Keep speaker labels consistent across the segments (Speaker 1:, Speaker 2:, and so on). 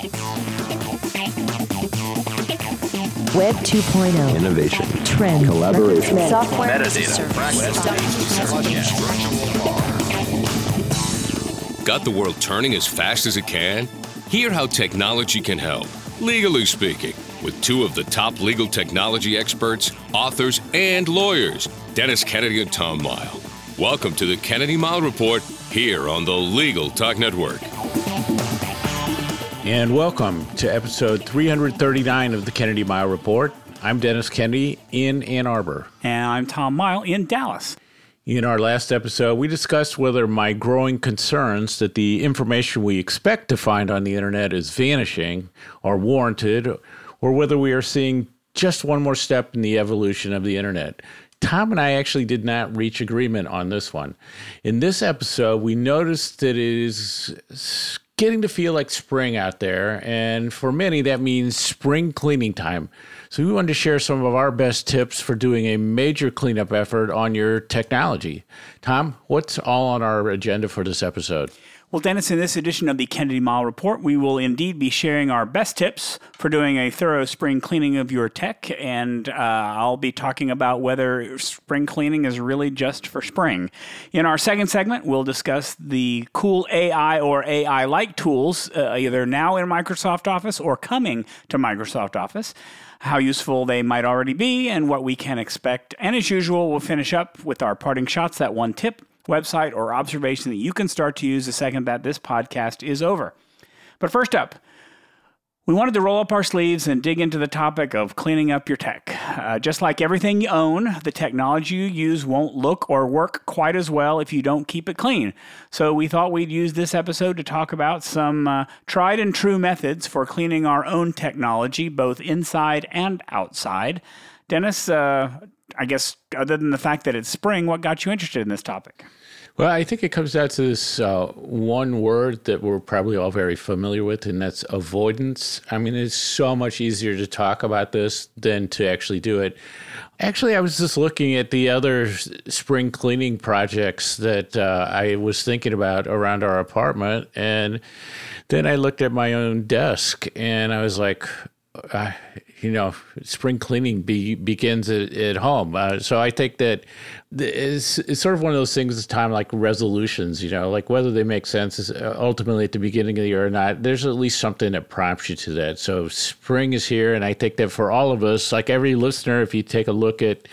Speaker 1: Web 2.0.
Speaker 2: Innovation.
Speaker 1: Trend.
Speaker 2: Collaboration.
Speaker 1: Software.
Speaker 3: Metadata.
Speaker 4: Got the world turning as fast as it can? Hear how technology can help, legally speaking, with two of the top legal technology experts, authors, and lawyers, Dennis Kennedy and Tom Mile. Welcome to the Kennedy Mile Report here on the Legal Talk Network.
Speaker 5: And welcome to episode 339 of the Kennedy Mile Report. I'm Dennis Kennedy in Ann Arbor.
Speaker 3: And I'm Tom Mile in Dallas.
Speaker 5: In our last episode, we discussed whether my growing concerns that the information we expect to find on the internet is vanishing are warranted, or whether we are seeing just one more step in the evolution of the internet. Tom and I actually did not reach agreement on this one. In this episode, we noticed that it is getting to feel like spring out there, and for many, that means spring cleaning time. So we wanted to share some of our best tips for doing a major cleanup effort on your technology. Tom, what's all on our agenda for this episode?
Speaker 3: Well, Dennis, in this edition of the Kennedy Mile Report, we will indeed be sharing our best tips for doing a thorough spring cleaning of your tech, and I'll be talking about whether spring cleaning is really just for spring. In our second segment, we'll discuss the cool AI or AI-like tools, either now in Microsoft Office or coming to Microsoft Office, how useful they might already be, and what we can expect. And as usual, we'll finish up with our parting shots, that one tip, website, or observation that you can start to use the second that this podcast is over. But first up, we wanted to roll up our sleeves and dig into the topic of cleaning up your tech. Just like everything you own, the technology you use won't look or work quite as well if you don't keep it clean. So we thought we'd use this episode to talk about some tried and true methods for cleaning our own technology, both inside and outside. Dennis, I guess other than the fact that it's spring, what got you interested in this topic?
Speaker 5: Well, I think it comes down to this one word that we're probably all very familiar with, and that's avoidance. I mean, it's so much easier to talk about this than to actually do it. Actually, I was just looking at the other spring cleaning projects that I was thinking about around our apartment, and then I looked at my own desk, and I was like, spring cleaning begins at home. So I think that it's sort of one of those things this time, like resolutions, like whether they make sense is ultimately at the beginning of the year or not, there's at least something that prompts you to that. So spring is here. And I think that for all of us, like every listener, if you take a look at,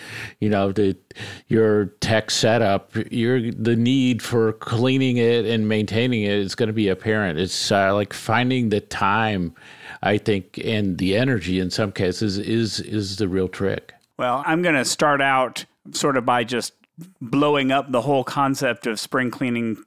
Speaker 5: your tech setup, the need for cleaning it and maintaining it is going to be apparent. It's like finding the time, I think, and the energy in some cases is the real trick.
Speaker 3: Well, I'm going to start out sort of by just blowing up the whole concept of spring cleaning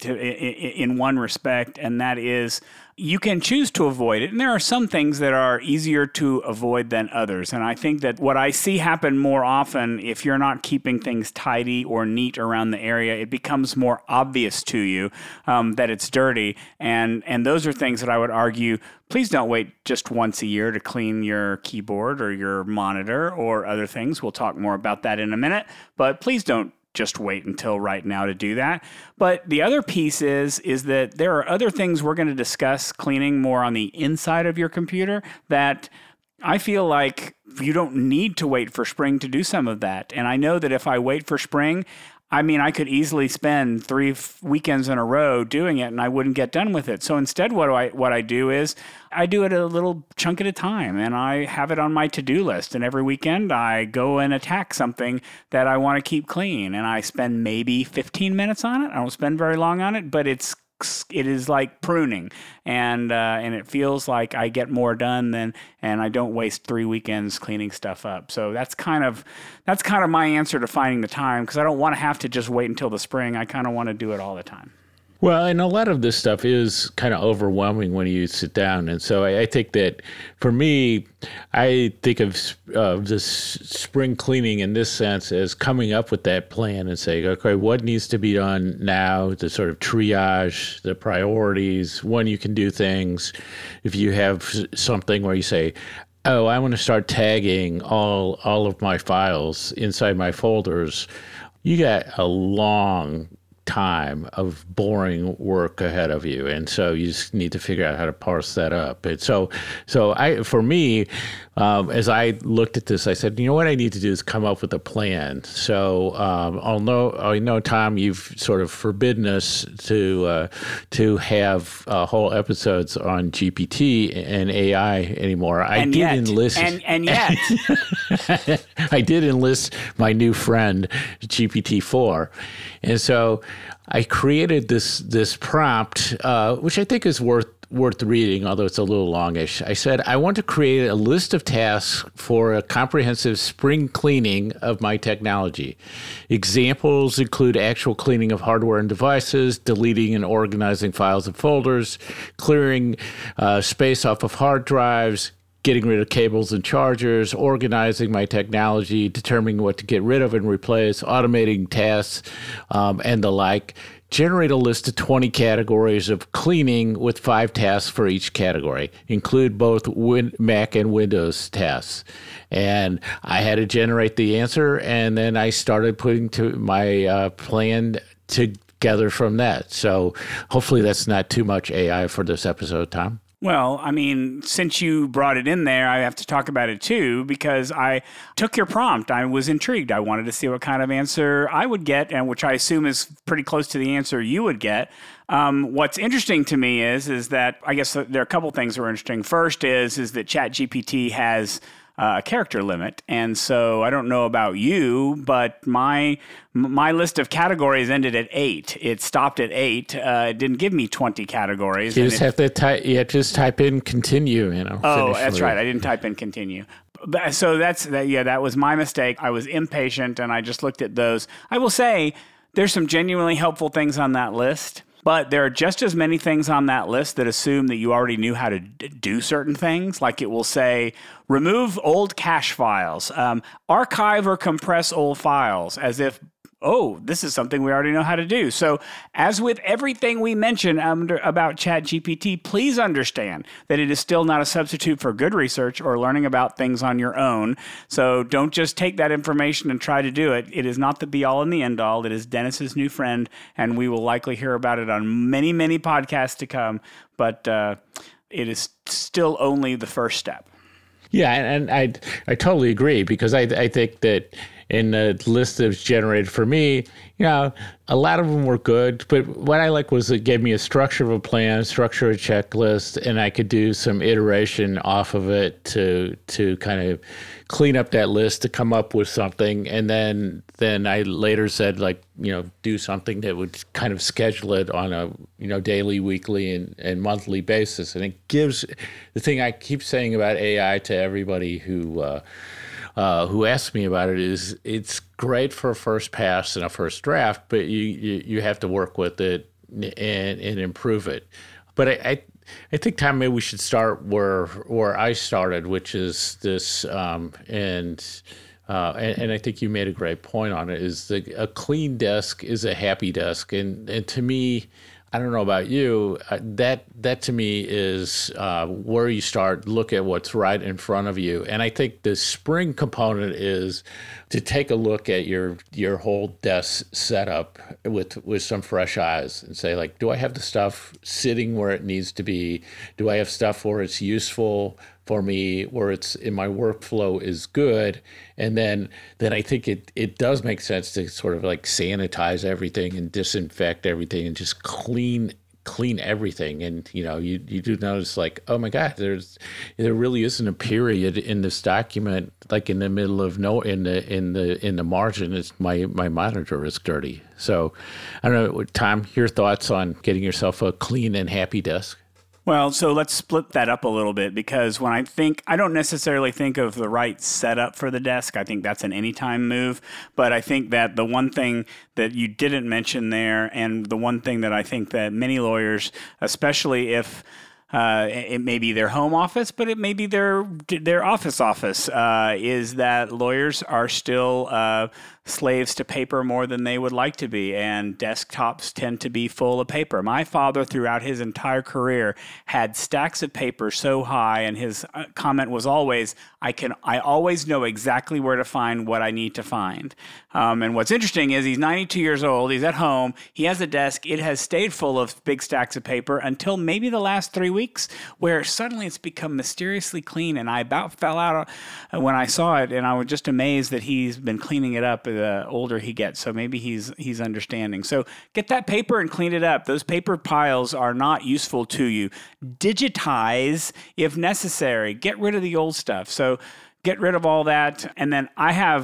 Speaker 3: in one respect, and that is you can choose to avoid it. And there are some things that are easier to avoid than others. And I think that what I see happen more often, if you're not keeping things tidy or neat around the area, it becomes more obvious to you that it's dirty. And those are things that I would argue, please don't wait just once a year to clean your keyboard or your monitor or other things. We'll talk more about that in a minute. But please don't just wait until right now to do that. But the other piece is that there are other things we're going to discuss cleaning more on the inside of your computer that I feel like you don't need to wait for spring to do some of that. And I know that if I wait for spring, I could easily spend 3 weekends in a row doing it and I wouldn't get done with it. So instead, what I do is I do it a little chunk at a time and I have it on my to-do list. And every weekend I go and attack something that I want to keep clean. And I spend maybe 15 minutes on it. I don't spend very long on it, but it is like pruning, and it feels like I get more done and I don't waste 3 weekends cleaning stuff up. So that's kind of my answer to finding the time, because I don't want to have to just wait until the spring. I kind of want to do it all the time.
Speaker 5: Well, and a lot of this stuff is kind of overwhelming when you sit down. And so I think that for me, I think of this spring cleaning in this sense as coming up with that plan and saying, okay, what needs to be done now to sort of triage the priorities, when you can do things. If you have something where you say, oh, I want to start tagging all of my files inside my folders, you got a long time of boring work ahead of you, and so you just need to figure out how to parse that up. And for me, as I looked at this, I said, you know what I need to do is come up with a plan. So I know, Tom, you've sort of forbidden us to have whole episodes on GPT and AI anymore. I did enlist my new friend GPT-4, and so I created this prompt, which I think is worth reading, although it's a little longish. I said, I want to create a list of tasks for a comprehensive spring cleaning of my technology. Examples include actual cleaning of hardware and devices, deleting and organizing files and folders, clearing space off of hard drives, getting rid of cables and chargers, organizing my technology, determining what to get rid of and replace, automating tasks, and the like. Generate a list of 20 categories of cleaning with 5 tasks for each category. Include both Mac and Windows tasks. And I had to generate the answer, and then I started putting to my plan together from that. So hopefully that's not too much AI for this episode, Tom.
Speaker 3: Well, I mean, since you brought it in there, I have to talk about it too, because I took your prompt. I was intrigued. I wanted to see what kind of answer I would get, and which I assume is pretty close to the answer you would get. What's interesting to me is that I guess there are a couple things that are interesting. First is that ChatGPT has a character limit. And so I don't know about you, but my list of categories ended at 8. It stopped at 8. It didn't give me 20 categories.
Speaker 5: You just have to type in continue,
Speaker 3: Oh, that's right. I didn't type in continue. So that was my mistake. I was impatient and I just looked at those. I will say there's some genuinely helpful things on that list. But there are just as many things on that list that assume that you already knew how to do certain things. Like it will say, remove old cache files, archive or compress old files, as if, oh, this is something we already know how to do. So as with everything we mention about ChatGPT, please understand that it is still not a substitute for good research or learning about things on your own. So don't just take that information and try to do it. It is not the be-all and the end-all. It is Dennis's new friend, and we will likely hear about it on many, many podcasts to come. But it is still only the first step.
Speaker 5: Yeah, and I totally agree, because I think that in the list that was generated for me, a lot of them were good, but what I like was it gave me a structure of a plan, structure of a checklist, and I could do some iteration off of it to kind of clean up that list to come up with something. And then I later said, do something that would kind of schedule it on a, daily, weekly, and monthly basis. And it gives the thing I keep saying about AI to everybody who asks me about it is it's great for a first pass and a first draft, but you have to work with it and improve it. But I think, Tom, maybe we should start where I started, which is this, and I think you made a great point on it, is a clean desk is a happy desk. And to me, I don't know about you, that to me is where you start, look at what's right in front of you. And I think the spring component is to take a look at your whole desk setup with some fresh eyes and say, do I have the stuff sitting where it needs to be? Do I have stuff where it's useful for me, where it's in my workflow is good? And then I think it does make sense to sort of sanitize everything and disinfect everything and just clean everything. And you do notice, oh my God, there really isn't a period in this document, in the middle of in the margin, it's my monitor is dirty. So I don't know, Tom, your thoughts on getting yourself a clean and happy desk?
Speaker 3: Well, so let's split that up a little bit, because when I don't necessarily think of the right setup for the desk. I think that's an anytime move. But I think that the one thing that you didn't mention there, and the one thing that I think that many lawyers, especially if it may be their home office, but it may be their office, is that lawyers are still slaves to paper more than they would like to be, and desktops tend to be full of paper. My father, throughout his entire career, had stacks of paper so high, and his comment was always, I always know exactly where to find what I need to find. And what's interesting is he's 92 years old, he's at home, he has a desk, it has stayed full of big stacks of paper until maybe the last 3 weeks, where suddenly it's become mysteriously clean, and I about fell out when I saw it, and I was just amazed that he's been cleaning it up the older he gets. So maybe he's understanding. So get that paper and clean it up. Those paper piles are not useful to you. Digitize if necessary. Get rid of the old stuff. So get rid of all that. And then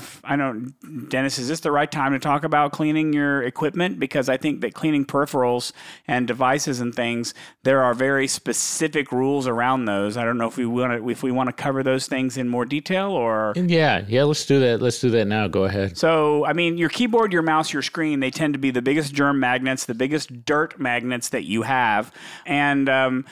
Speaker 3: Dennis, is this the right time to talk about cleaning your equipment? Because I think that cleaning peripherals and devices and things, there are very specific rules around those. I don't know if we want to cover those things in more detail or...
Speaker 5: Yeah, let's do that. Let's do that now. Go ahead.
Speaker 3: So, your keyboard, your mouse, your screen, they tend to be the biggest germ magnets, the biggest dirt magnets that you have. And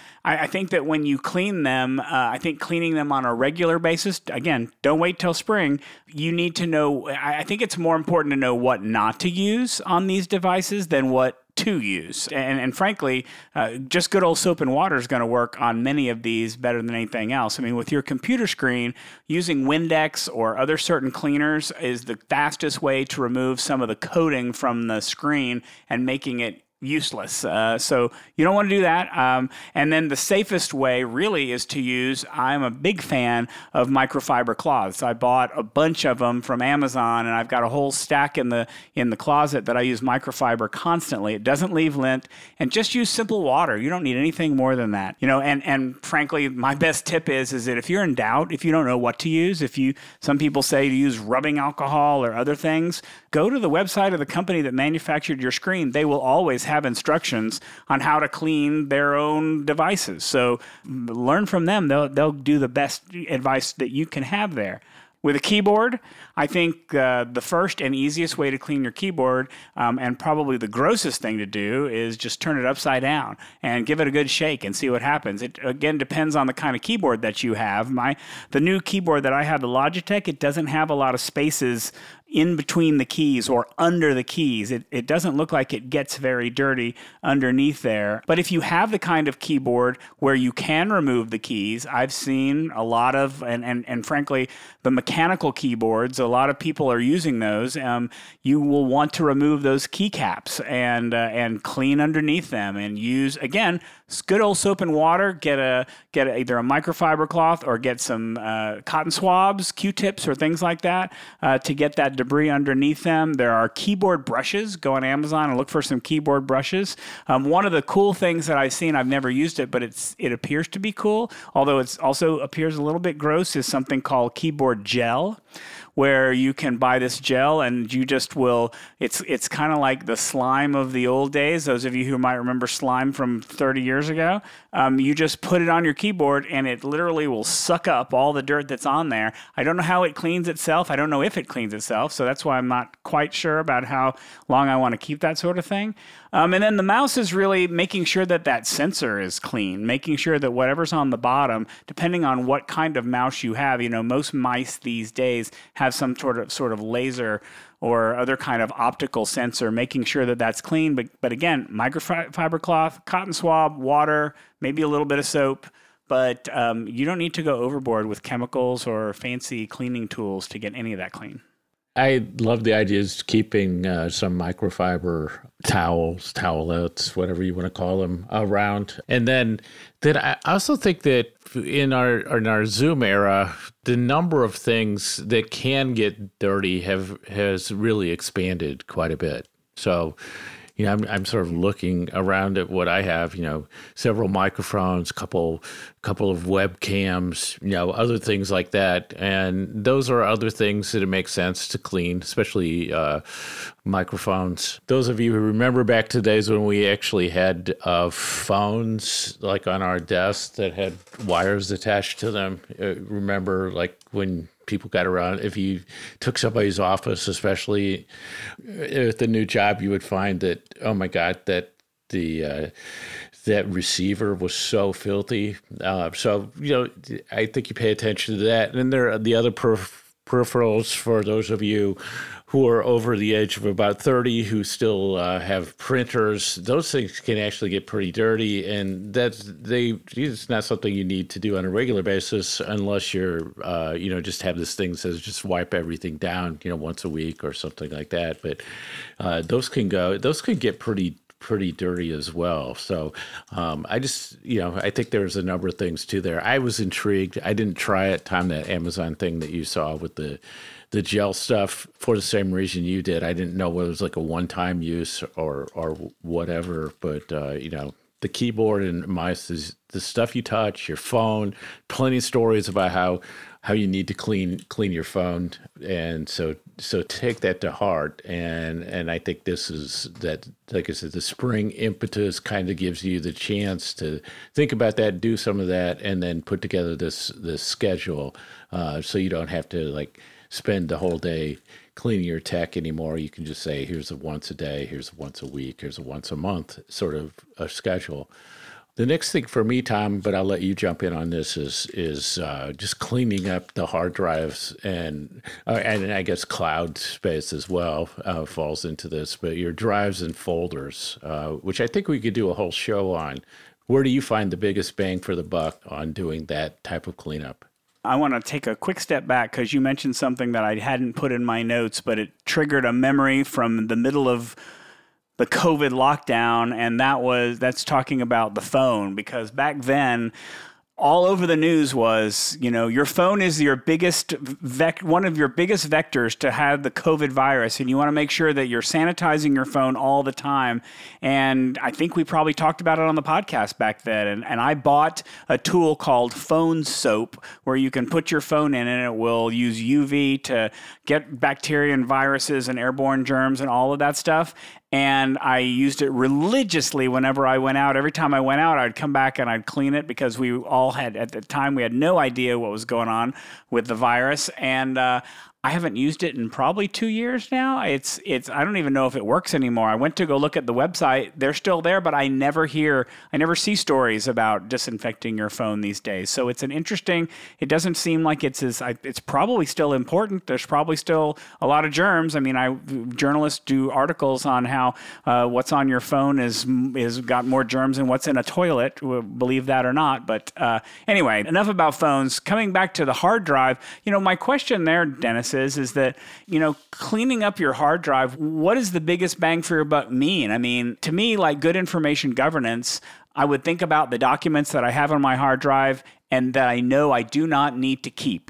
Speaker 3: I think that when you clean them, I think cleaning them on a regular basis, again, don't wait till spring. You need to know, I think it's more important to know what not to use on these devices than what to use. And frankly, just good old soap and water is going to work on many of these better than anything else. With your computer screen, using Windex or other certain cleaners is the fastest way to remove some of the coating from the screen and making it useless. So you don't want to do that. And then the safest way really is to use, I'm a big fan of microfiber cloths. I bought a bunch of them from Amazon, and I've got a whole stack in the closet that I use microfiber constantly. It doesn't leave lint, and just use simple water. You don't need anything more than that. And frankly, my best tip is that if you're in doubt, if you don't know what to use, some people say to use rubbing alcohol or other things, go to the website of the company that manufactured your screen. They will always have instructions on how to clean their own devices. So learn from them. They'll do the best advice that you can have there. With a keyboard, I think the first and easiest way to clean your keyboard, and probably the grossest thing to do, is just turn it upside down and give it a good shake and see what happens. It, again, depends on the kind of keyboard that you have. The new keyboard that I have, the Logitech, it doesn't have a lot of spaces in between the keys or under the keys. It doesn't look like it gets very dirty underneath there. But if you have the kind of keyboard where you can remove the keys, I've seen a lot of, and frankly, the mechanical keyboards, a lot of people are using those. You will want to remove those keycaps and clean underneath them and use, again, good old soap and water. Get either a microfiber cloth or get some cotton swabs, Q-tips, or things like that to get that debris underneath them. There are keyboard brushes. Go on Amazon and look for some keyboard brushes. One of the cool things that I've seen, I've never used it, but it appears to be cool, although it also appears a little bit gross, is something called keyboard gel, where you can buy this gel and you just will, it's kind of like the slime of the old days. Those of you who might remember slime from 30 years ago, you just put it on your keyboard and it literally will suck up all the dirt that's on there. I don't know how it cleans itself. I don't know if it cleans itself. So that's why I'm not quite sure about how long I want to keep that sort of thing. And then the mouse is really making sure that sensor is clean, making sure that whatever's on the bottom, depending on what kind of mouse you have, most mice these days have some sort of laser or other kind of optical sensor, making sure that that's clean. But again, microfiber cloth, cotton swab, water, maybe a little bit of soap. But you don't need to go overboard with chemicals or fancy cleaning tools to get any of that clean.
Speaker 5: I love the ideas of keeping some microfiber towels, towelettes, whatever you want to call them, around. And then I also think that in our Zoom era, the number of things that can get dirty has really expanded quite a bit. So, I'm sort of looking around at what I have, several microphones, couple of webcams, other things like that. And those are other things that it makes sense to clean, especially microphones. Those of you who remember back to days when we actually had phones like on our desks that had wires attached to them, remember like when people got around, if you took somebody's office, especially at the new job, you would find that, oh my God, that the that receiver was so filthy. So, I think you pay attention to that. And then there are the other peripherals for those of you who are over the age of about 30 who still have printers. Those things can actually get pretty dirty, and it's not something you need to do on a regular basis unless you're, just have this thing that says just wipe everything down, once a week or something like that. But those can get pretty dirty as well. So I think there's a number of things too there. I was intrigued. I didn't try it, Tom, that Amazon thing that you saw with the gel stuff for the same reason you did. I didn't know whether it was like a one-time use or whatever, but the keyboard and mice is the stuff you touch, your phone, plenty of stories about how you need to clean your phone. And so take that to heart. And I think this is that, like I said, the spring impetus kind of gives you the chance to think about that, do some of that, and then put together this schedule so you don't have to spend the whole day cleaning your tech anymore. You can just say, here's a once a day, here's a once a week, here's a once a month sort of a schedule. The next thing for me, Tom, but I'll let you jump in on this, is just cleaning up the hard drives and I guess cloud space as well falls into this, but your drives and folders, which I think we could do a whole show on. Where do you find the biggest bang for the buck on doing that type of cleanup?
Speaker 3: I want to take a quick step back because you mentioned something that I hadn't put in my notes, but it triggered a memory from the middle of the COVID lockdown, and that's talking about the phone, because back then, all over the news was, your phone is your biggest one of your biggest vectors to have the COVID virus, and you want to make sure that you're sanitizing your phone all the time. And I think we probably talked about it on the podcast back then. And I bought a tool called Phone Soap, where you can put your phone in and it will use UV to get bacteria and viruses and airborne germs and all of that stuff. And I used it religiously whenever I went out. Every time I went out, I'd come back and I'd clean it, because we all had, at the time, we had no idea what was going on with the virus. And I haven't used it in probably 2 years now. It's I don't even know if it works anymore. I went to go look at the website. They're still there, but I never see stories about disinfecting your phone these days. So it's it doesn't seem like it's probably still important. There's probably still a lot of germs. I mean, journalists do articles on how what's on your phone is got more germs than what's in a toilet, believe that or not. But anyway, enough about phones. Coming back to the hard drive, my question there, Dennis, is that, cleaning up your hard drive, what does the biggest bang for your buck mean? I mean, to me, like good information governance, I would think about the documents that I have on my hard drive and that I know I do not need to keep.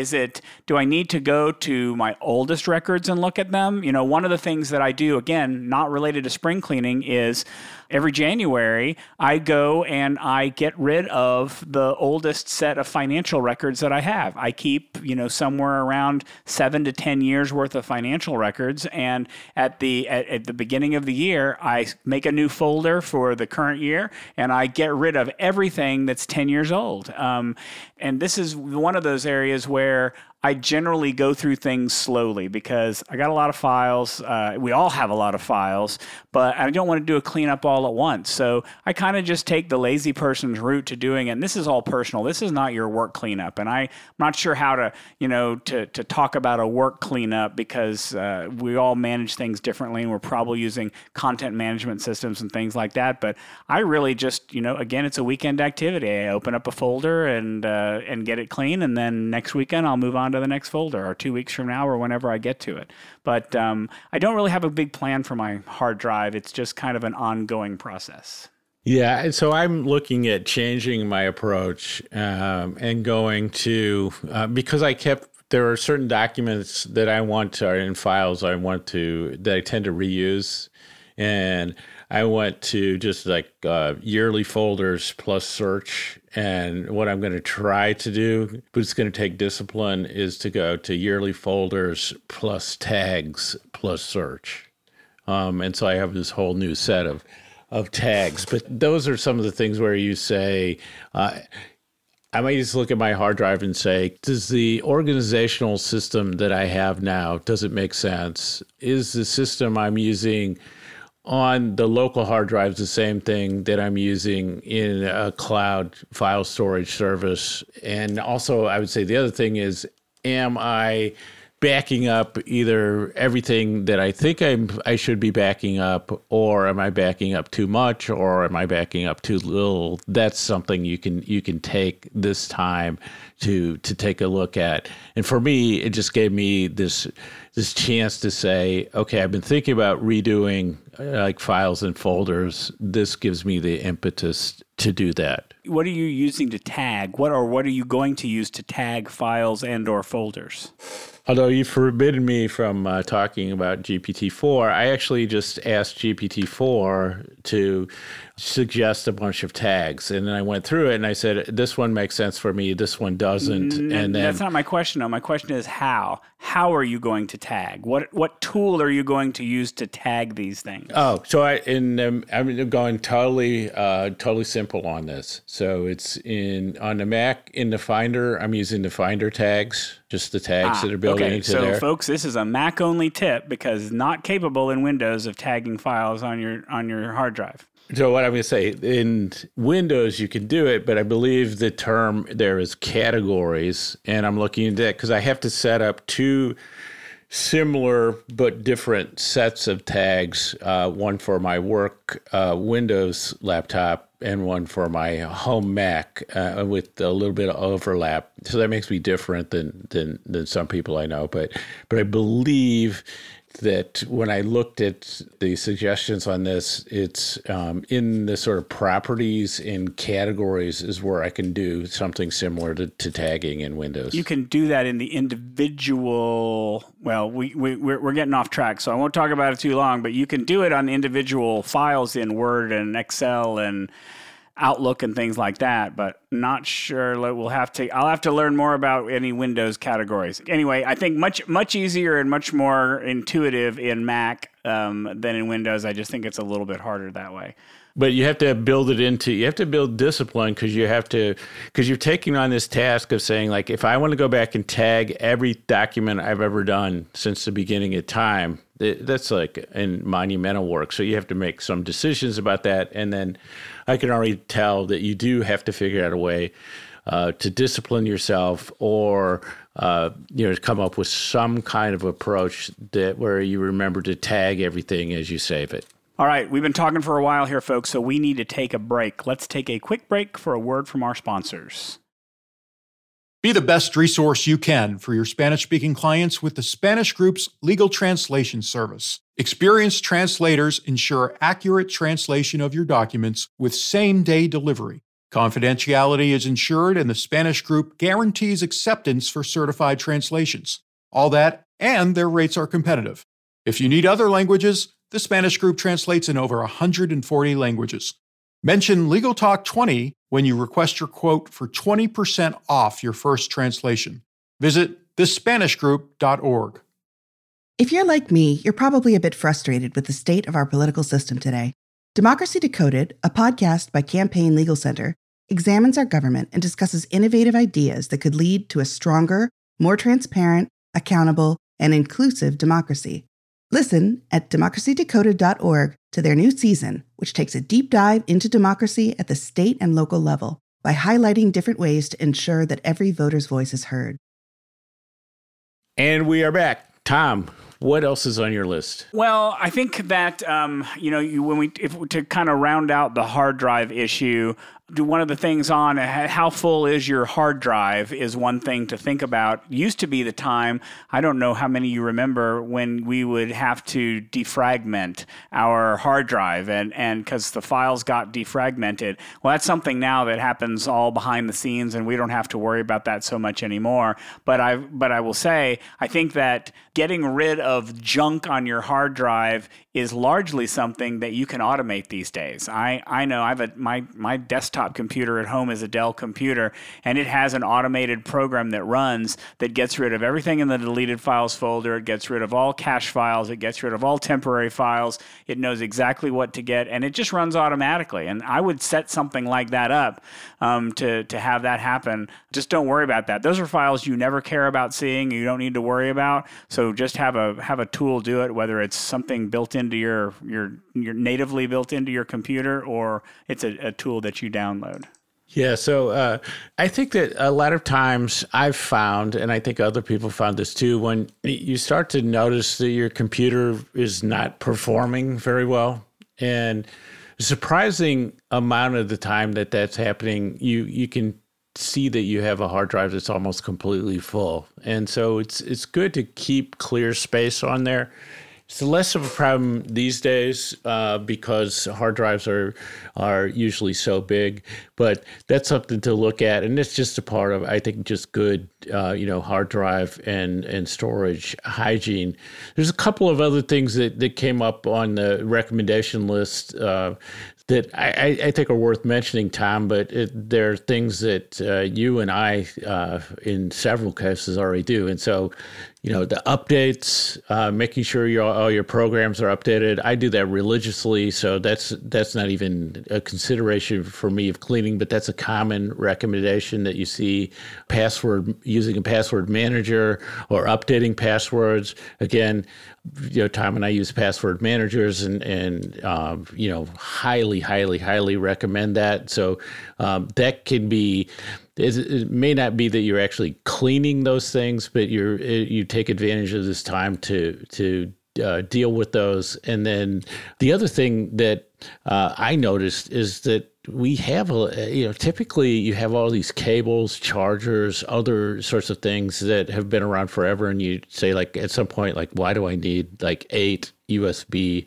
Speaker 3: Do I need to go to my oldest records and look at them? One of the things that I do, again, not related to spring cleaning, is every January, I go and I get rid of the oldest set of financial records that I have. I keep, somewhere around 7 to 10 years worth of financial records. And at the beginning of the year, I make a new folder for the current year, and I get rid of everything that's 10 years old. And this is one of those areas where I generally go through things slowly, because I got a lot of files. We all have a lot of files, but I don't want to do a cleanup all at once. So I kind of just take the lazy person's route to doing it. And this is all personal. This is not your work cleanup. And I'm not sure how to, to talk about a work cleanup, because we all manage things differently, and we're probably using content management systems and things like that. But I really just, again, it's a weekend activity. I open up a folder and get it clean. And then next weekend I'll move on to the next folder, or 2 weeks from now, or whenever I get to it. But I don't really have a big plan for my hard drive. It's just kind of an ongoing process.
Speaker 5: Yeah, and so I'm looking at changing my approach and going to, because there are certain documents that I want to, or in files that I tend to reuse. And I went to just yearly folders plus search. And what I'm going to try to do, but it's going to take discipline, is to go to yearly folders plus tags plus search. And so I have this whole new set of tags. But those are some of the things where you say, I might just look at my hard drive and say, does the organizational system that I have now, does it make sense? Is the system I'm using on the local hard drives the same thing that I'm using in a cloud file storage service. And also, I would say the other thing is, am I backing up either everything that I think I should be backing up, or am I backing up too much, or am I backing up too little? That's something you can take this time to take a look at. And for me, it just gave me this chance to say, okay, I've been thinking about redoing like files and folders. This gives me the impetus to do that.
Speaker 3: What are you using to tag? What are you going to use to tag files and or folders?
Speaker 5: Although you've forbidden me from talking about GPT-4, I actually just asked GPT-4 to suggest a bunch of tags. And then I went through it and I said, this one makes sense for me, this one doesn't. And then
Speaker 3: that's not my question, though. My question is how? How are you going to tag? What tool are you going to use to tag these things?
Speaker 5: Oh, so I'm going totally simple on this. So it's on the Mac in the Finder. I'm using the Finder tags, just the tags that are built into there.
Speaker 3: So, folks, this is a Mac-only tip because not capable in Windows of tagging files on your hard drive.
Speaker 5: So what I'm going to say, in Windows, you can do it, but I believe the term there is categories, and I'm looking at that because I have to set up two similar but different sets of tags, one for my work Windows laptop and one for my home Mac with a little bit of overlap. So that makes me different than some people I know, but I believe that when I looked at the suggestions on this, it's in the sort of properties and categories is where I can do something similar to tagging in Windows.
Speaker 3: You can do that in the individual. Well, we're getting off track, so I won't talk about it too long. But you can do it on individual files in Word and Excel and Outlook and things like that, but not sure. I'll have to learn more about any Windows categories. Anyway, I think much easier and much more intuitive in Mac than in Windows. I just think it's a little bit harder that way.
Speaker 5: But you have to build discipline because you're taking on this task of saying, like, if I want to go back and tag every document I've ever done since the beginning of time, that's like monumental work. So you have to make some decisions about that. And then I can already tell that you do have to figure out a way to discipline yourself or come up with some kind of approach where you remember to tag everything as you save it.
Speaker 3: All right, we've been talking for a while here, folks, so we need to take a break. Let's take a quick break for a word from our sponsors.
Speaker 1: Be the best resource you can for your Spanish-speaking clients with the Spanish Group's legal translation service. Experienced translators ensure accurate translation of your documents with same-day delivery. Confidentiality is ensured, and the Spanish Group guarantees acceptance for certified translations. All that, and their rates are competitive. If you need other languages, the Spanish Group translates in over 140 languages. Mention Legal Talk 20 when you request your quote for 20% off your first translation. Visit thespanishgroup.org.
Speaker 2: If you're like me, you're probably a bit frustrated with the state of our political system today. Democracy Decoded, a podcast by Campaign Legal Center, examines our government and discusses innovative ideas that could lead to a stronger, more transparent, accountable, and inclusive democracy. Listen at democracydecoded.org to their new season, which takes a deep dive into democracy at the state and local level by highlighting different ways to ensure that every voter's voice is heard.
Speaker 5: And we are back. Tom, what else is on your list?
Speaker 3: Well, I think that to kind of round out the hard drive issue, one of the things on how full is your hard drive is one thing to think about. Used to be the time, I don't know how many you remember, when we would have to defragment our hard drive and because the files got defragmented. Well, that's something now that happens all behind the scenes, and we don't have to worry about that so much anymore. But I will say, I think that getting rid of junk on your hard drive is largely something that you can automate these days. I know my desktop desktop computer at home is a Dell computer, and it has an automated program that runs that gets rid of everything in the deleted files folder. It gets rid of all cache files. It gets rid of all temporary files. It knows exactly what to get, and it just runs automatically. And I would set something like that up to have that happen. Just don't worry about that. Those are files you never care about seeing. You don't need to worry about. So just have a tool do it, whether it's something built into your natively built into your computer, or it's a tool that you download.
Speaker 5: Yeah, so I think that a lot of times I've found, and I think other people found this too, when you start to notice that your computer is not performing very well, and a surprising amount of the time that that's happening, you can see that you have a hard drive that's almost completely full. And so it's good to keep clear space on there. It's less of a problem these days because hard drives are usually so big, but that's something to look at. And it's just a part of, I think, just good, hard drive and storage hygiene. There's a couple of other things that came up on the recommendation list that I think are worth mentioning, Tom, but there are things that you and I, in several cases, already do. And so, the updates, making sure all your programs are updated. I do that religiously, so that's not even a consideration for me of cleaning, but that's a common recommendation that you see. Using a password manager or updating passwords. Again, Tom and I use password managers and highly, highly, highly recommend that. So that can be. It may not be that you're actually cleaning those things, but you take advantage of this time to deal with those. And then the other thing that I noticed is that we have typically you have all these cables, chargers, other sorts of things that have been around forever, and you say, like, at some point, like, why do I need like 8 USB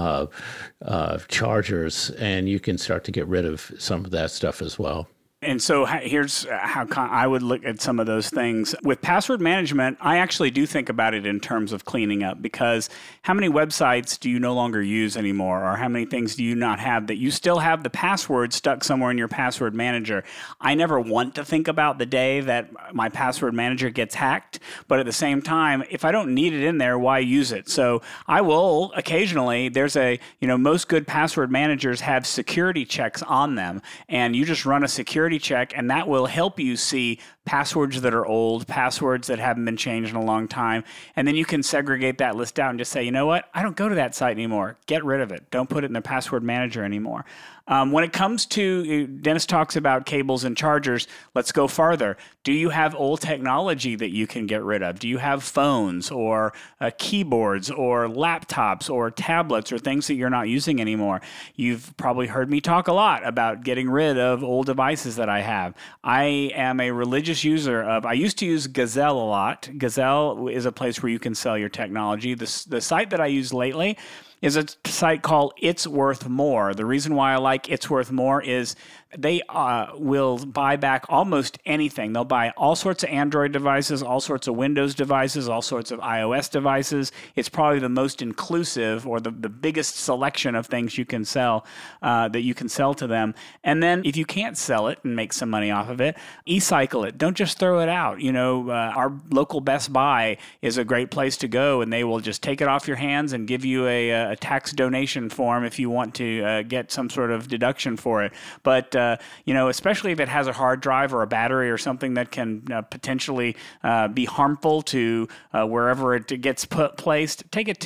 Speaker 5: chargers? And you can start to get rid of some of that stuff as well.
Speaker 3: And so here's how I would look at some of those things. With password management, I actually do think about it in terms of cleaning up, because how many websites do you no longer use anymore? Or how many things do you not have that you still have the password stuck somewhere in your password manager? I never want to think about the day that my password manager gets hacked, but at the same time, if I don't need it in there, why use it? So I will occasionally, most good password managers have security checks on them, and you just run a security check, and that will help you see passwords that are old, passwords that haven't been changed in a long time. And then you can segregate that list out and just say, you know what? I don't go to that site anymore. Get rid of it. Don't put it in the password manager anymore. When it comes to, Dennis talks about cables and chargers, let's go farther. Do you have old technology that you can get rid of? Do you have phones or keyboards or laptops or tablets or things that you're not using anymore? You've probably heard me talk a lot about getting rid of old devices that I have. I am a religious user of, I used to use Gazelle a lot. Gazelle is a place where you can sell your technology. The site that I use lately is a site called It's Worth More. The reason why I like It's Worth More is they will buy back almost anything. They'll buy all sorts of Android devices, all sorts of Windows devices, all sorts of iOS devices. It's probably the most inclusive, or the biggest selection of things you can sell that you can sell to them. And then if you can't sell it and make some money off of it, e-cycle it. Don't just throw it out. Our local Best Buy is a great place to go, and they will just take it off your hands and give you a tax donation form if you want to get some sort of deduction for it. But especially if it has a hard drive or a battery or something that can potentially be harmful to wherever it gets placed, take it to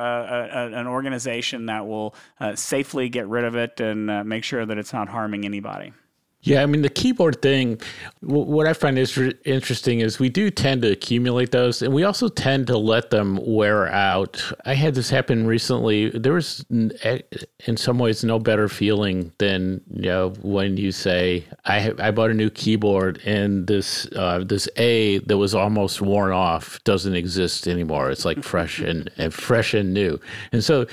Speaker 3: an organization that will safely get rid of it and make sure that it's not harming anybody.
Speaker 5: Yeah, I mean, the keyboard thing, what I find is interesting is we do tend to accumulate those, and we also tend to let them wear out. I had this happen recently. There was, in some ways, no better feeling than when you say, I bought a new keyboard, and this A that was almost worn off doesn't exist anymore. It's like fresh and new. And so,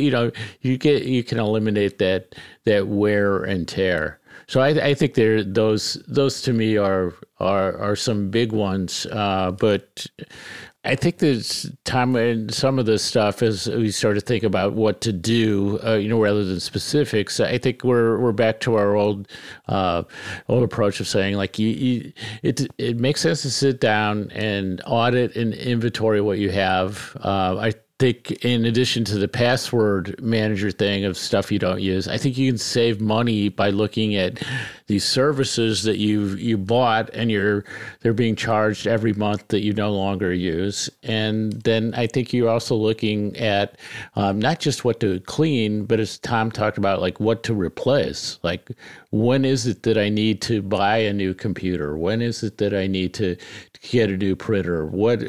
Speaker 5: you can eliminate that wear and tear. So I think those to me are some big ones, but I think there's time in some of this stuff as we start to think about what to do, rather than specifics. I think we're back to our old approach of saying, like, it makes sense to sit down and audit and inventory what you have. I think in addition to the password manager thing of stuff you don't use, I think you can save money by looking at these services that you bought and they're being charged every month that you no longer use. And then I think you're also looking at not just what to clean, but as Tom talked about, like what to replace. Like, when is it that I need to buy a new computer? When is it that I need to get a new printer? What,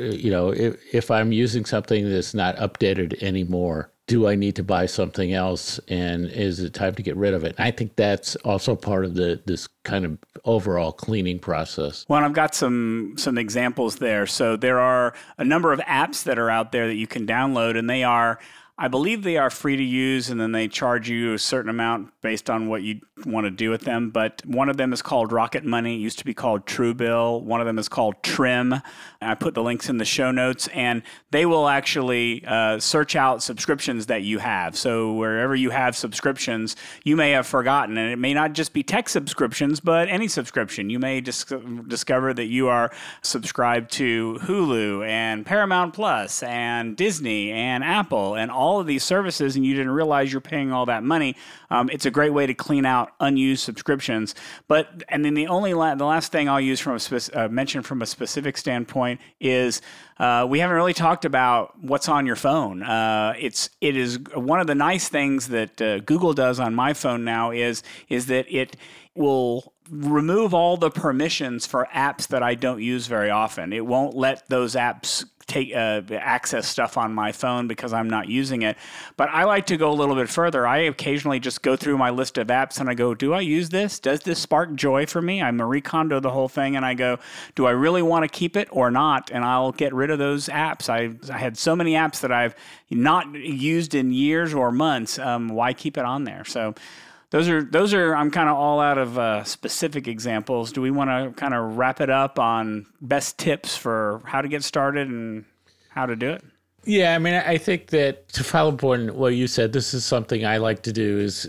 Speaker 5: if I'm using something that's not updated anymore, do I need to buy something else? And is it time to get rid of it? I think that's also part of this kind of overall cleaning process.
Speaker 3: Well, I've got some examples there. So there are a number of apps that are out there that you can download, and I believe they are free to use, and then they charge you a certain amount based on what you want to do with them. But one of them is called Rocket Money. It used to be called Truebill. One of them is called Trim. I put the links in the show notes, and they will actually search out subscriptions that you have. So wherever you have subscriptions, you may have forgotten, and it may not just be tech subscriptions, but any subscription. You may discover that you are subscribed to Hulu and Paramount Plus and Disney and Apple and all of these services, and you didn't realize you're paying all that money. It's a great way to clean out unused subscriptions. And then the last thing I'll use mention from a specific standpoint is we haven't really talked about what's on your phone. It is one of the nice things that Google does on my phone now is that it will remove all the permissions for apps that I don't use very often. It won't let those apps take access stuff on my phone because I'm not using it. But I like to go a little bit further. I occasionally just go through my list of apps and I go, do I use this? Does this spark joy for me? I Marie Kondo the whole thing, and I go, do I really want to keep it or not? And I'll get rid of those apps. I had so many apps that I've not used in years or months. Why keep it on there? So those are. I'm kind of all out of specific examples. Do we want to kind of wrap it up on best tips for how to get started and how to do it?
Speaker 5: Yeah, I mean, I think that to follow up on what you said, this is something I like to do is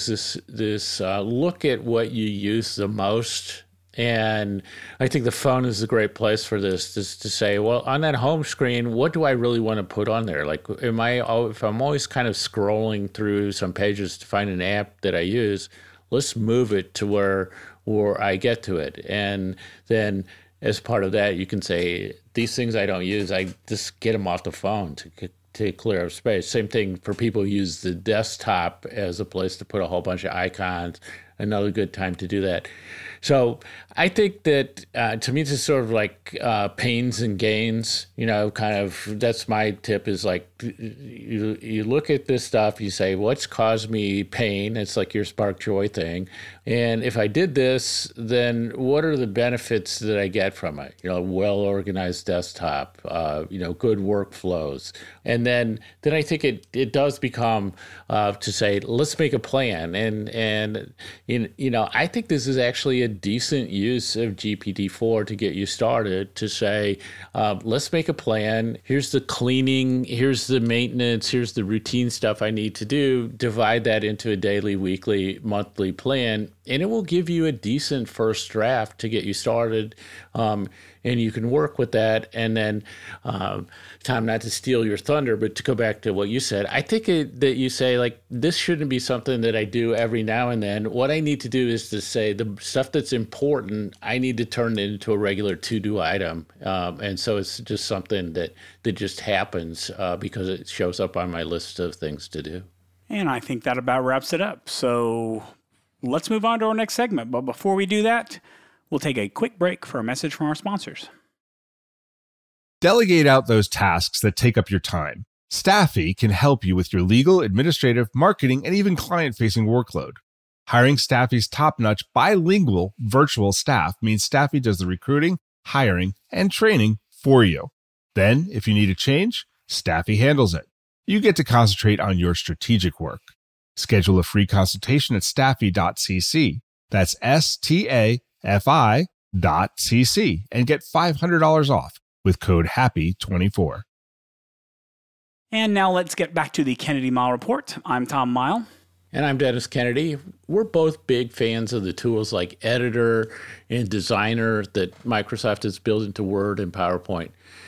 Speaker 5: this look at what you use the most. And I think the phone is a great place for this, just to say, well, on that home screen, what do I really want to put on there? Like, if I'm always kind of scrolling through some pages to find an app that I use, let's move it to where I get to it. And then as part of that, you can say, these things I don't use, I just get them off the phone to clear up space. Same thing for people who use the desktop as a place to put a whole bunch of icons. Another good time to do that. So I think that to me, it's sort of like pains and gains, kind of, that's my tip is like, you look at this stuff, you say, what's caused me pain? It's like your spark joy thing. And if I did this, then what are the benefits that I get from it? Well-organized desktop, good workflows. And then I think it does become to say, let's make a plan. And I think this is actually a decent use of GPT-4 to get you started, to say, let's make a plan. Here's the cleaning, here's the maintenance, here's the routine stuff I need to do. Divide that into a daily, weekly, monthly plan, and it will give you a decent first draft to get you started. And you can work with that. And then, Tom, not to steal your thunder, but to go back to what you said, I think that you say, like, this shouldn't be something that I do every now and then. What I need to do is to say the stuff that's important, I need to turn it into a regular to-do item. And so it's just something that just happens because it shows up on my list of things to do.
Speaker 3: And I think that about wraps it up. So let's move on to our next segment. But before we do that, we'll take a quick break for a message from our sponsors.
Speaker 6: Delegate out those tasks that take up your time. Staffy can help you with your legal, administrative, marketing, and even client-facing workload. Hiring Staffy's top-notch bilingual virtual staff means Staffy does the recruiting, hiring, and training for you. Then, if you need a change, Staffy handles it. You get to concentrate on your strategic work. Schedule a free consultation at staffy.cc. That's STAFI.cc and get $500 off. with code HAPPY24.
Speaker 3: And now let's get back to the Kennedy Mile Report. I'm Tom Mile.
Speaker 5: And I'm Dennis Kennedy. We're both big fans of the tools like Editor and Designer that Microsoft has built into Word and PowerPoint.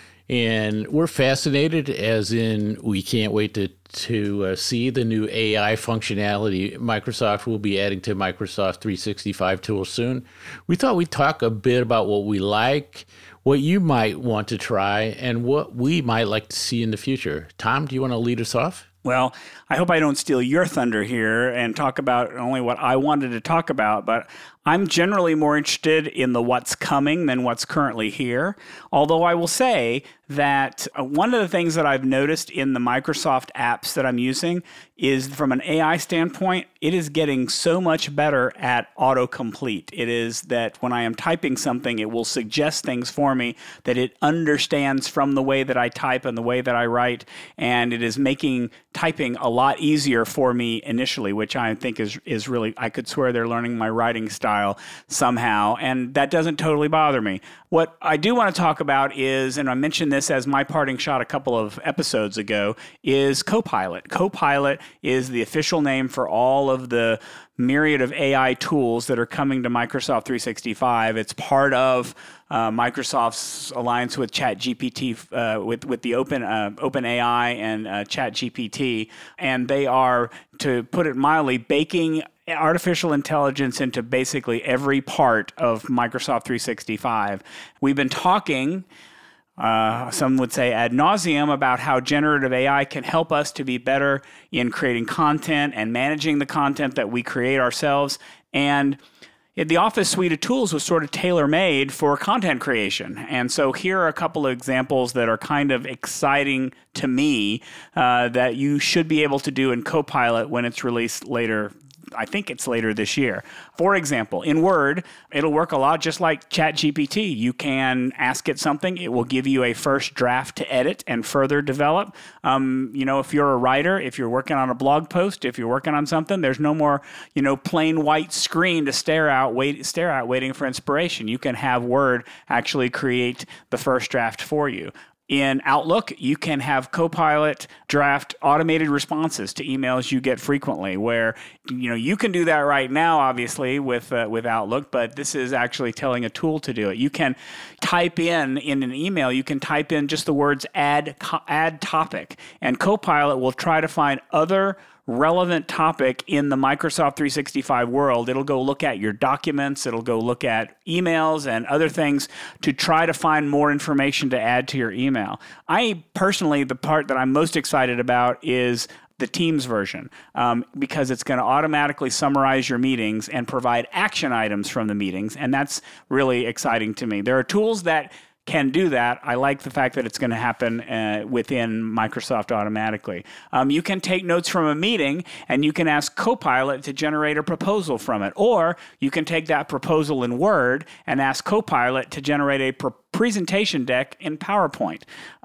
Speaker 5: And we're fascinated, as in we can't wait to see the new AI functionality Microsoft will be adding to Microsoft 365 tools soon. We thought we'd talk a bit about what we like, what you might want to try, and what we might like to see in the future. Tom, do you want to lead us off?
Speaker 3: Well, I hope I don't steal your thunder here and talk about only what I wanted to talk about, but I'm generally more interested in the what's coming than what's currently here. Although I will say that one of the things that I've noticed in the Microsoft apps that I'm using is, from an AI standpoint, it is getting so much better at autocomplete. It is that when I am typing something, it will suggest things for me that it understands from the way that I type and the way that I write, and it is making typing a lot easier for me initially, which I think is really, I could swear they're learning my writing style somehow, and that doesn't totally bother me. What I do want to talk about is, and I mentioned this as my parting shot a couple of episodes ago, is Copilot. Copilot is the official name for all of the myriad of AI tools that are coming to Microsoft 365. It's part of Microsoft's alliance with ChatGPT, with the OpenAI and ChatGPT, and they are, to put it mildly, baking artificial intelligence into basically every part of Microsoft 365. We've been talking, some would say ad nauseum, about how generative AI can help us to be better in creating content and managing the content that we create ourselves. And the Office suite of tools was sort of tailor-made for content creation. And so here are a couple of examples that are kind of exciting to me that you should be able to do in Copilot when it's released later. I think it's later this year. For example, in Word, it'll work a lot just like ChatGPT. You can ask it something. It will give you a first draft to edit and further develop. If you're a writer, if you're working on a blog post, if you're working on something, there's no more, plain white screen to stare out waiting for inspiration. You can have Word actually create the first draft for you. In Outlook, you can have Copilot draft automated responses to emails you get frequently, where you can do that right now, obviously, with Outlook, but this is actually telling a tool to do it. You can type in an email, you can type in just the words add topic, and Copilot will try to find other relevant topic in the Microsoft 365 world. It'll go look at your documents, it'll go look at emails and other things to try to find more information to add to your email. I personally, the part that I'm most excited about is the Teams version, because it's going to automatically summarize your meetings and provide action items from the meetings, and that's really exciting to me. There are tools that can do that. I like the fact that it's going to happen within Microsoft automatically. You can take notes from a meeting and you can ask Copilot to generate a proposal from it. Or you can take that proposal in Word and ask Copilot to generate a presentation deck in PowerPoint.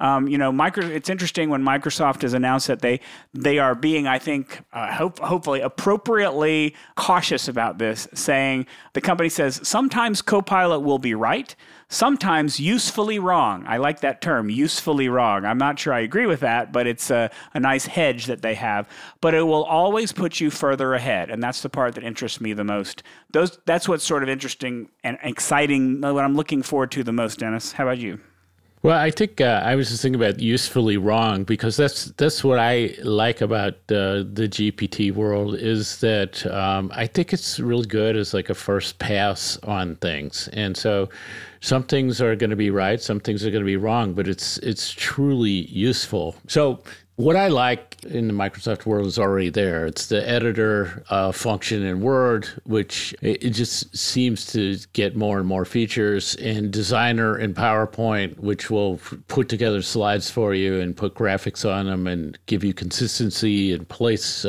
Speaker 3: It's interesting when Microsoft has announced that they are being, I think, hopefully appropriately cautious about this, saying, the company says, sometimes Copilot will be right, sometimes usefully wrong. I like that term, usefully wrong. I'm not sure I agree with that, but it's a nice hedge that they have. But it will always put you further ahead, and that's the part that interests me the most. That's what's sort of interesting and exciting, what I'm looking forward to the most, Dennis. How about you?
Speaker 5: Well, I think I was just thinking about usefully wrong, because that's what I like about the GPT world, is that I think it's really good as like a first pass on things. And so some things are going to be right, some things are going to be wrong, but it's truly useful. So what I like in the Microsoft world is already there. It's the editor function in Word, which it just seems to get more and more features, and Designer in PowerPoint, which will put together slides for you and put graphics on them and give you consistency and place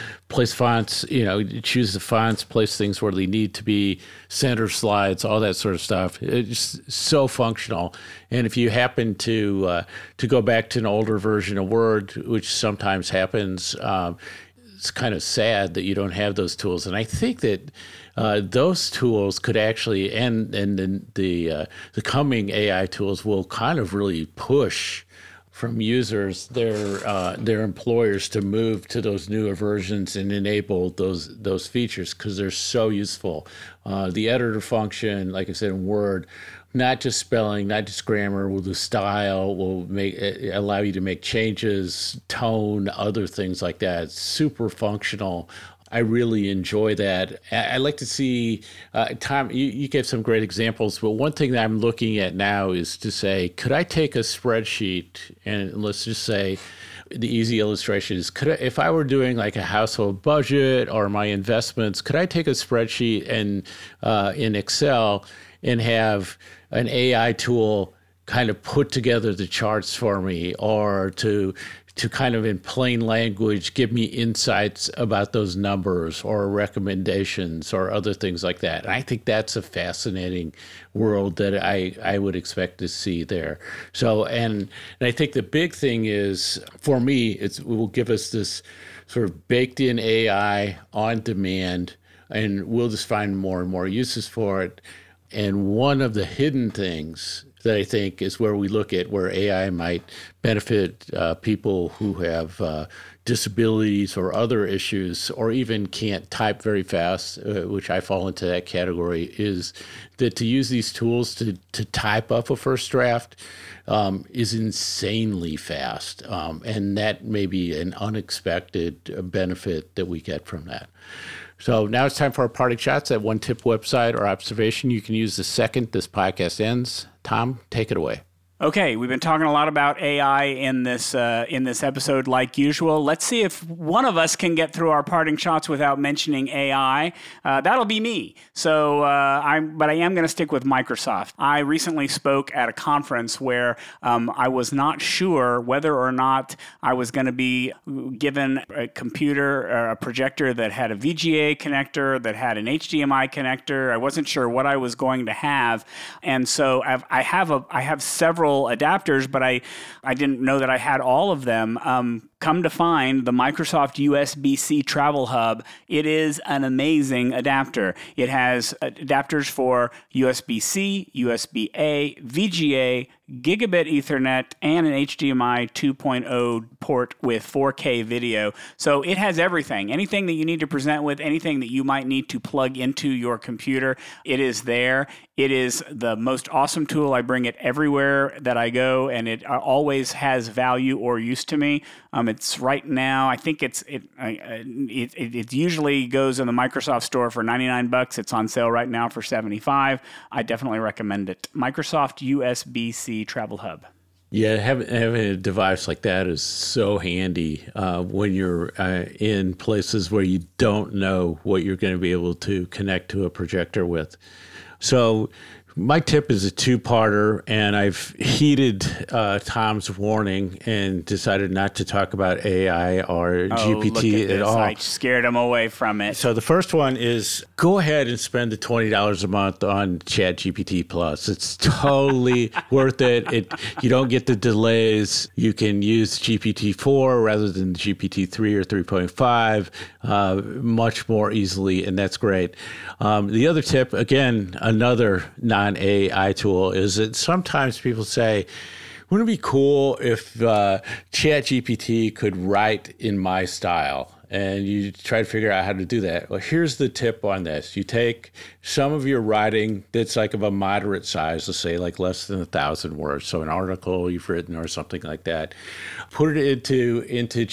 Speaker 5: fonts, choose the fonts, place things where they need to be, center slides, all that sort of stuff. It's so functional. And if you happen to go back to an older version of Word, which sometimes happens, it's kind of sad that you don't have those tools. And I think that those tools could actually, and the coming AI tools will kind of really push from users their employers to move to those newer versions and enable those features because they're so useful. The editor function, like I said in Word, not just spelling, not just grammar, will do style, will allow you to make changes, tone, other things like that. It's super functional. I really enjoy that. I like to see, Tom, you gave some great examples, but one thing that I'm looking at now is to say, could I take a spreadsheet and let's just say, the easy illustration is, if I were doing like a household budget or my investments, could I take a spreadsheet and in Excel and have an AI tool kind of put together the charts for me, or to kind of in plain language give me insights about those numbers or recommendations or other things like that. And I think that's a fascinating world that I would expect to see there. So, and I think the big thing is, for me, it will give us this sort of baked in AI on demand, and we'll just find more and more uses for it. And one of the hidden things that I think is where we look at where AI might benefit people who have disabilities or other issues, or even can't type very fast, which I fall into that category, is that to use these tools to type up a first draft is insanely fast. And that may be an unexpected benefit that we get from that. So now it's time for our parting shots. At one tip, website, or observation you can use the second this podcast ends. Tom, take it away.
Speaker 3: Okay, we've been talking a lot about AI in this episode, like usual. Let's see if one of us can get through our parting shots without mentioning AI. That'll be me. So, but I am going to stick with Microsoft. I recently spoke at a conference where I was not sure whether or not I was going to be given a computer, a projector that had a VGA connector, that had an HDMI connector. I wasn't sure what I was going to have, and so I have several adapters, but I didn't know that I had all of them. Come to find, the Microsoft USB-C Travel Hub, it is an amazing adapter. It has adapters for USB-C, USB-A, VGA, Gigabit Ethernet, and an HDMI 2.0 port with 4K video. So it has everything. Anything that you need to present with, anything that you might need to plug into your computer, it is there. It is the most awesome tool. I bring it everywhere that I go, and it always has value or use to me. It's right now, I think it usually goes in the Microsoft store for $99. It's on sale right now for $75. I definitely recommend it. Microsoft USB-C Travel Hub.
Speaker 5: Yeah, having a device like that is so handy when you're in places where you don't know what you're going to be able to connect to a projector with. So my tip is a two-parter, and I've heeded Tom's warning and decided not to talk about AI or GPT at all.
Speaker 3: I scared him away from it.
Speaker 5: So the first one is go ahead and spend the $20 a month on ChatGPT Plus. It's totally worth it. You don't get the delays. You can use GPT-4 rather than GPT-3 or 3.5 much more easily, and that's great. The other tip, again, another non-AI tool, is that sometimes people say, wouldn't it be cool if ChatGPT could write in my style? And you try to figure out how to do that. Well, here's the tip on this. You take some of your writing that's like of a moderate size, let's say like less than 1,000 words, so an article you've written or something like that, put it into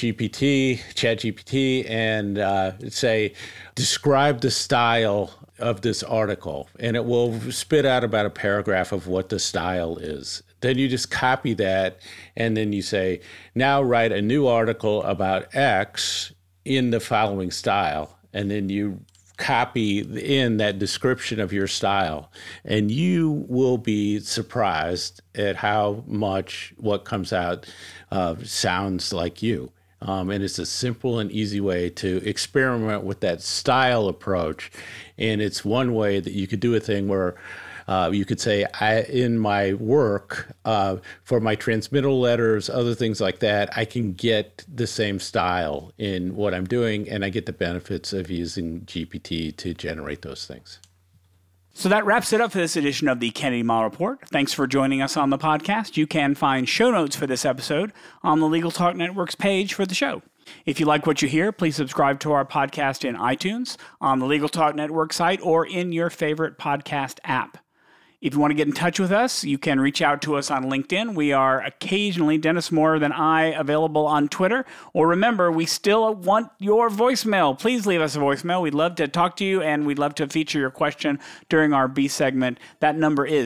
Speaker 5: ChatGPT, and say, describe the style of this article, and it will spit out about a paragraph of what the style is. Then you just copy that, and then you say, now write a new article about X in the following style, and then you copy in that description of your style, and you will be surprised at how much what comes out sounds like you. And it's a simple and easy way to experiment with that style approach. And it's one way that you could do a thing where You could say, in my work, for my transmittal letters, other things like that, I can get the same style in what I'm doing, and I get the benefits of using GPT to generate those things.
Speaker 3: So that wraps it up for this edition of the Kennedy Miles Report. Thanks for joining us on the podcast. You can find show notes for this episode on the Legal Talk Network's page for the show. If you like what you hear, please subscribe to our podcast in iTunes, on the Legal Talk Network site, or in your favorite podcast app. If you want to get in touch with us, you can reach out to us on LinkedIn. We are occasionally, Dennis more than I, available on Twitter. Or remember, we still want your voicemail. Please leave us a voicemail. We'd love to talk to you, and we'd love to feature your question during our B segment. That number is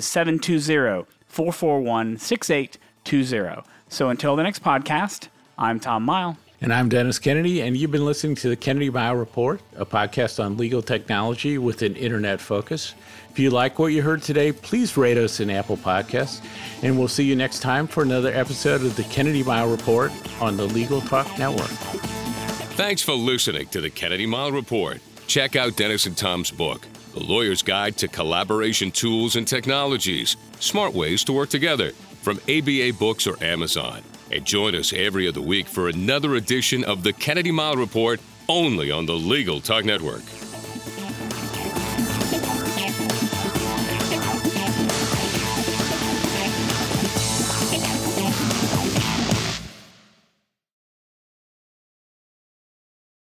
Speaker 3: 720-441-6820. So until the next podcast, I'm Tom Miles.
Speaker 5: And I'm Dennis Kennedy, and you've been listening to the Kennedy Miles Report, a podcast on legal technology with an internet focus. If you like what you heard today, please rate us in Apple Podcasts, and we'll see you next time for another episode of the Kennedy Miles Report on the Legal Talk Network.
Speaker 4: Thanks for listening to the Kennedy Miles Report. Check out Dennis and Tom's book, The Lawyer's Guide to Collaboration Tools and Technologies, Smart Ways to Work Together, from ABA Books or Amazon. And join us every other week for another edition of the Kennedy Miles Report, only on the Legal Talk Network.